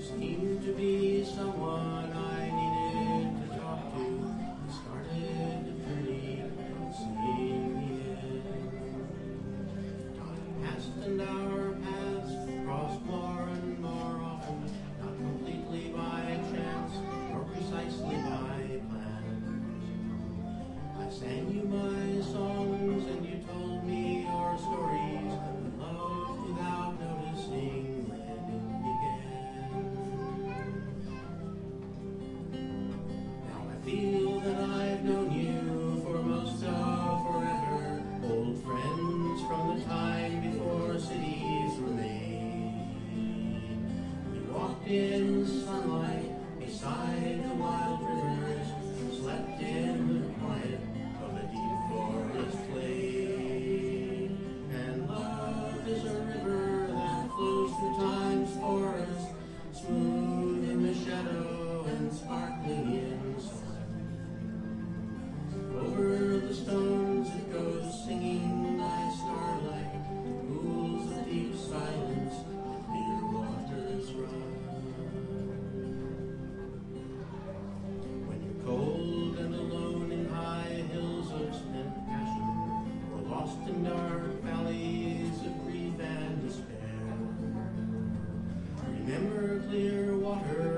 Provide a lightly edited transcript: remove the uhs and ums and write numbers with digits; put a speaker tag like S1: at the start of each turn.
S1: seemed to be someone I needed to talk to. It started to pretty, seeing the end. Time passed and our paths crossed more and more often, not completely by chance, nor precisely by plan. I sang you my songs and you told me your stories, and love without noticing when it began. Now I feel that I've known you for most of forever, old friends from the time before cities were made. We walked in the sunlight beside the wild rivers, slept in the quiet of a deep forest glade. And love is a river that flows through time's forest, smooth in the shadow and sparkling in sun. Over the stones it goes singing by starlight, pools of deep silence, clear waters run. When you're cold and alone in high hills of spent passion, or lost in dark valleys of grief and despair, remember clear water